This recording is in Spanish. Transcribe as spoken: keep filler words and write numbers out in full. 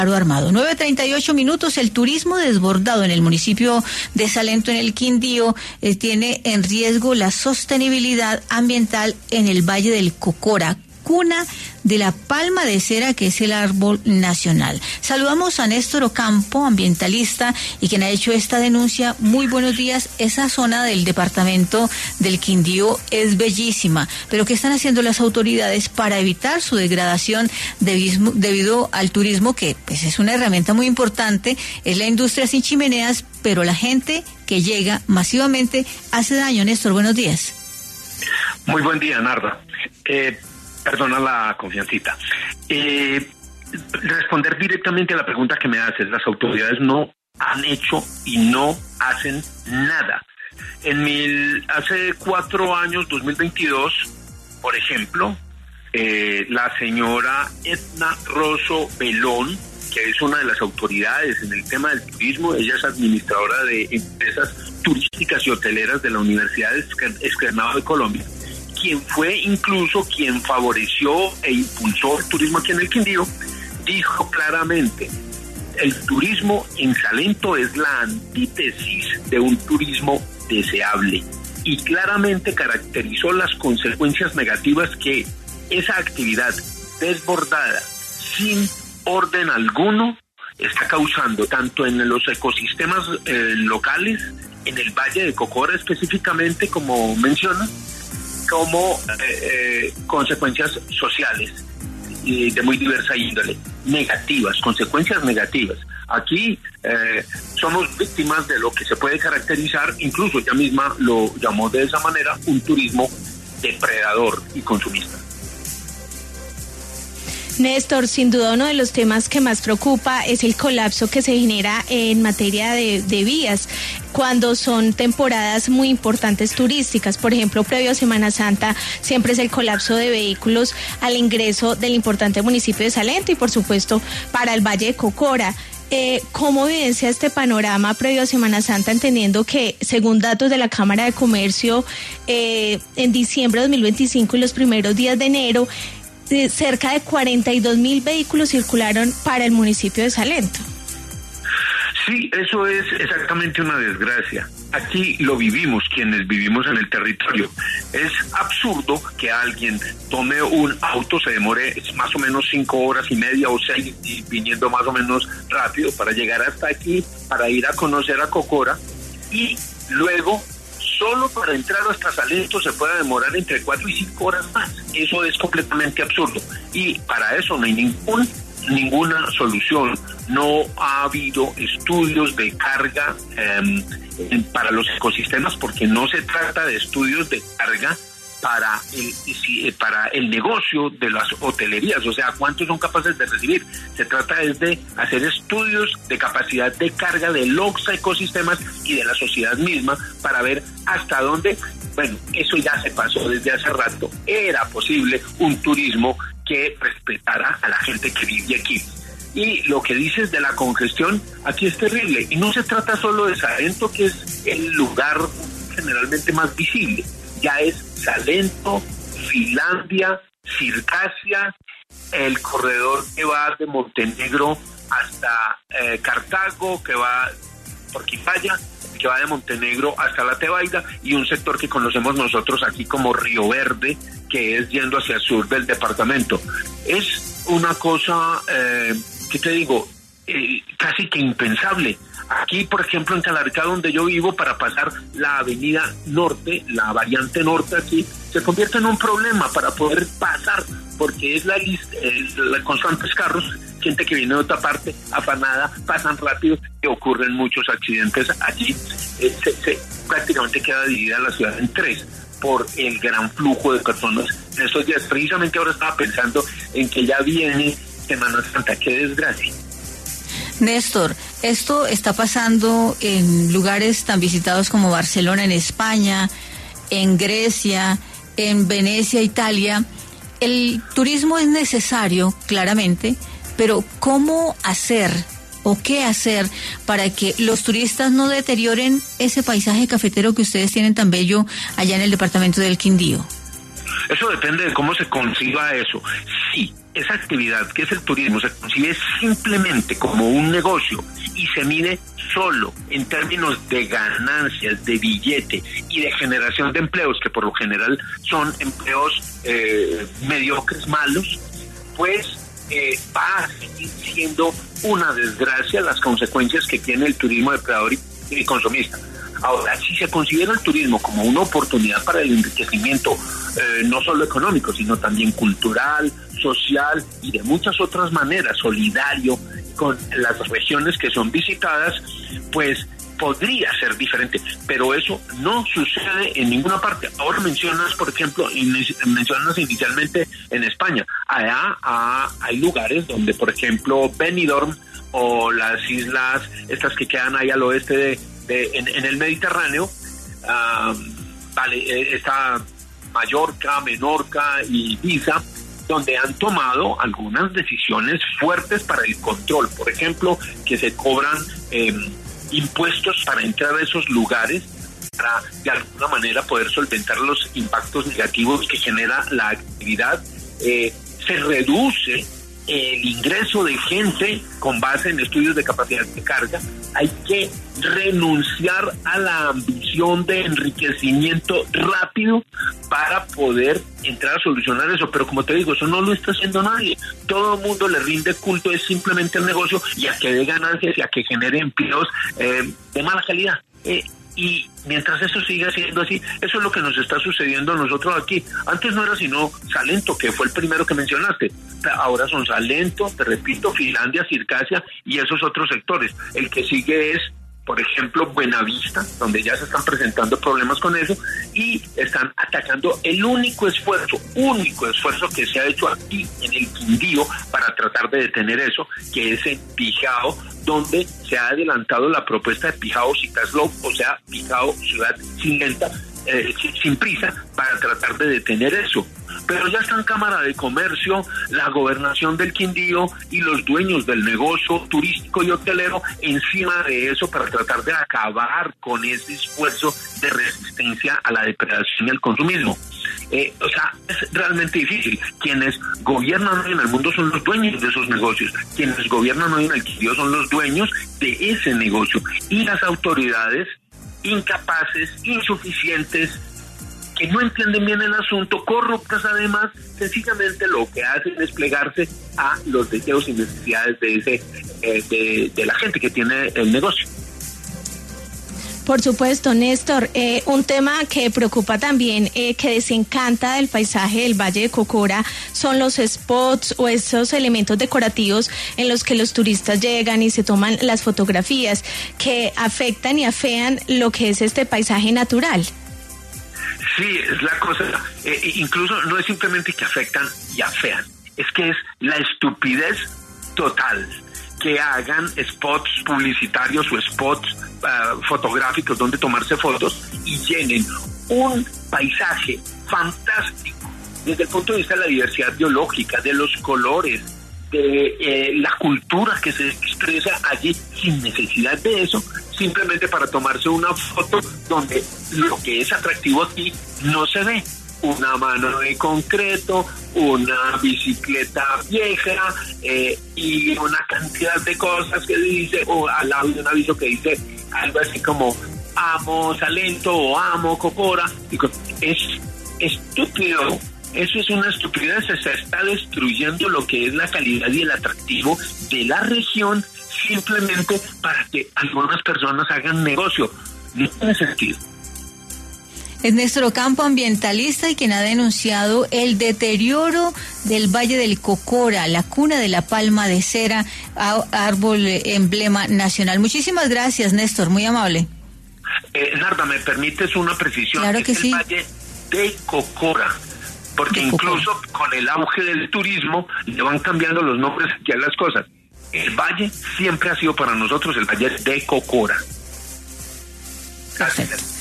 Armado. nueve treinta y ocho minutos. El turismo desbordado en el municipio de Salento, en el Quindío, eh, tiene en riesgo la sostenibilidad ambiental en el Valle del Cocora, cuna de la palma de cera, que es el árbol nacional. Saludamos a Néstor Ocampo, ambientalista, y quien ha hecho esta denuncia. Muy buenos días. Esa zona del departamento del Quindío es bellísima, pero ¿qué están haciendo las autoridades para evitar su degradación debido, debido al turismo, que pues es una herramienta muy importante? Es la industria sin chimeneas, pero la gente que llega masivamente hace daño. Néstor, buenos días. Muy buen día, Narda. Eh, Perdona la confiancita. Eh, responder directamente a la pregunta que me haces. Las autoridades no han hecho y no hacen nada. En mil, hace cuatro años, dos mil veintidós, por ejemplo, eh, la señora Edna Rosso Belón, que es una de las autoridades en el tema del turismo, ella es administradora de empresas turísticas y hoteleras de la Universidad Externado de Colombia, quien fue incluso quien favoreció e impulsó el turismo aquí en el Quindío, dijo claramente: el turismo en Salento es la antítesis de un turismo deseable, y claramente caracterizó las consecuencias negativas que esa actividad desbordada, sin orden alguno, está causando tanto en los ecosistemas eh, locales, en el Valle de Cocora específicamente, como menciona, como eh, eh, consecuencias sociales y de muy diversa índole, negativas, consecuencias negativas. Aquí eh, somos víctimas de lo que se puede caracterizar, incluso ella misma lo llamó de esa manera, un turismo depredador y consumista. Néstor, sin duda uno de los temas que más preocupa es el colapso que se genera en materia de, de vías cuando son temporadas muy importantes turísticas. Por ejemplo, previo a Semana Santa siempre es el colapso de vehículos al ingreso del importante municipio de Salento y por supuesto para el Valle de Cocora. Eh, ¿Cómo evidencia este panorama previo a Semana Santa, entendiendo que, según datos de la Cámara de Comercio, eh, en diciembre de dos mil veinticinco y los primeros días de enero, cerca de cuarenta y dos mil vehículos circularon para el municipio de Salento? Sí, eso es exactamente una desgracia. Aquí lo vivimos quienes vivimos en el territorio. Es absurdo que alguien tome un auto, se demore más o menos cinco horas y media o seis, y viniendo más o menos rápido para llegar hasta aquí, para ir a conocer a Cocora, y luego solo para entrar hasta Salento se puede demorar entre cuatro y cinco horas más. Eso es completamente absurdo. Y para eso no hay ningún, ninguna solución. No ha habido estudios de carga eh, para los ecosistemas, porque no se trata de estudios de carga para el, para el negocio de las hotelerías, o sea, cuántos son capaces de recibir. Se trata es de hacer estudios de capacidad de carga de los ecosistemas y de la sociedad misma para ver hasta dónde, bueno, eso ya se pasó desde hace rato. Era posible un turismo que respetara a la gente que vive aquí. Y lo que dices de la congestión, aquí es terrible, y no se trata solo de Salento, que es el lugar generalmente más visible. Ya es Salento, Finlandia, Circasia, el corredor que va de Montenegro hasta eh, Cartago, que va por Quipaya, que va de Montenegro hasta La Tebaida, y un sector que conocemos nosotros aquí como Río Verde, que es yendo hacia el sur del departamento. Es una cosa, eh, ¿qué te digo? Eh, casi que impensable. Aquí, por ejemplo, en Calarcá, donde yo vivo, para pasar la avenida norte, la variante norte aquí, se convierte en un problema para poder pasar, porque es la lista, la constantes carros, gente que viene de otra parte, afanada, pasan rápido y ocurren muchos accidentes allí. Eh, se, se, prácticamente queda dividida la ciudad en tres por el gran flujo de personas en estos días. Precisamente ahora estaba pensando en que ya viene Semana Santa. ¡Qué desgracia! Néstor, esto está pasando en lugares tan visitados como Barcelona en España, en Grecia, en Venecia, Italia. El turismo es necesario, claramente, pero ¿cómo hacer o qué hacer para que los turistas no deterioren ese paisaje cafetero que ustedes tienen tan bello allá en el departamento del Quindío? Eso depende de cómo se conciba eso. Sí, esa actividad que es el turismo se concibe simplemente como un negocio y se mide solo en términos de ganancias, de billete y de generación de empleos, que por lo general son empleos eh, mediocres, malos, pues eh, va a seguir siendo una desgracia las consecuencias que tiene el turismo depredador y, y consumista. Ahora, si se considera el turismo como una oportunidad para el enriquecimiento, eh, no solo económico, sino también cultural, social y de muchas otras maneras, solidario con las regiones que son visitadas, pues podría ser diferente, pero eso no sucede en ninguna parte. Ahora mencionas, por ejemplo, mencionas inicialmente en España. Allá ah, hay lugares donde, por ejemplo, Benidorm o las islas estas que quedan ahí al oeste de, de en, en el Mediterráneo, uh, vale, está Mallorca, Menorca y Ibiza, donde han tomado algunas decisiones fuertes para el control. Por ejemplo, que se cobran eh, impuestos para entrar a esos lugares para de alguna manera poder solventar los impactos negativos que genera la actividad. Eh, se reduce el ingreso de gente con base en estudios de capacidad de carga. Hay que renunciar a la ambición de enriquecimiento rápido para poder entrar a solucionar eso, pero como te digo, eso no lo está haciendo nadie. Todo el mundo le rinde culto es simplemente el negocio y a que dé ganancias y a que genere empleos eh, de mala calidad. Eh, y mientras eso siga siendo así, eso es lo que nos está sucediendo a nosotros aquí. Antes no era sino Salento, que fue el primero que mencionaste. Ahora son Salento, te repito, Finlandia, Circasia y esos otros sectores. El que sigue es, por ejemplo, Buenavista, donde ya se están presentando problemas con eso y están atacando el único esfuerzo, único esfuerzo que se ha hecho aquí en el Quindío para tratar de detener eso, que es en Pijao, donde se ha adelantado la propuesta de Pijao Cicaslow, o sea, Pijao Ciudad sin lenta, eh, sin prisa, para tratar de detener eso. Pero ya están Cámara de Comercio, la Gobernación del Quindío y los dueños del negocio turístico y hotelero encima de eso para tratar de acabar con ese esfuerzo de resistencia a la depredación y al consumismo. Eh, o sea, es realmente difícil. Quienes gobiernan hoy en el mundo son los dueños de esos negocios. Quienes gobiernan hoy en el Quindío son los dueños de ese negocio. Y las autoridades incapaces, insuficientes, que no entienden bien el asunto, corruptas además, sencillamente lo que hacen es plegarse a los deseos y necesidades de ese eh, de, de la gente que tiene el negocio. Por supuesto, Néstor, eh, un tema que preocupa también, eh, que desencanta del paisaje del Valle de Cocora, son los spots o esos elementos decorativos en los que los turistas llegan y se toman las fotografías, que afectan y afean lo que es este paisaje natural. Sí, es la cosa, eh, incluso no es simplemente que afectan y afean, es que es la estupidez total que hagan spots publicitarios o spots uh, fotográficos donde tomarse fotos y llenen un paisaje fantástico desde el punto de vista de la diversidad biológica, de los colores, de eh, la cultura que se expresa allí sin necesidad de eso, simplemente para tomarse una foto donde lo que es atractivo aquí no se ve. Una mano de concreto, una bicicleta vieja eh, y una cantidad de cosas que dice, o al lado de un aviso que dice algo así como amo Salento o amo Cocora. Es estúpido. Eso es una estupidez, se está destruyendo lo que es la calidad y el atractivo de la región simplemente para que algunas personas hagan negocio. No tiene sentido. Es Néstor Ocampo, ambientalista y quien ha denunciado el deterioro del Valle del Cocora, la cuna de la palma de cera, árbol emblema nacional. Muchísimas gracias, Néstor, muy amable. Eh, Narda, ¿me permites una precisión? Claro que es sí. El Valle de Cocora, porque de incluso Cocora. Con el auge del turismo le van cambiando los nombres aquí a las cosas. El valle siempre ha sido para nosotros el Valle de Cocora. Perfecto.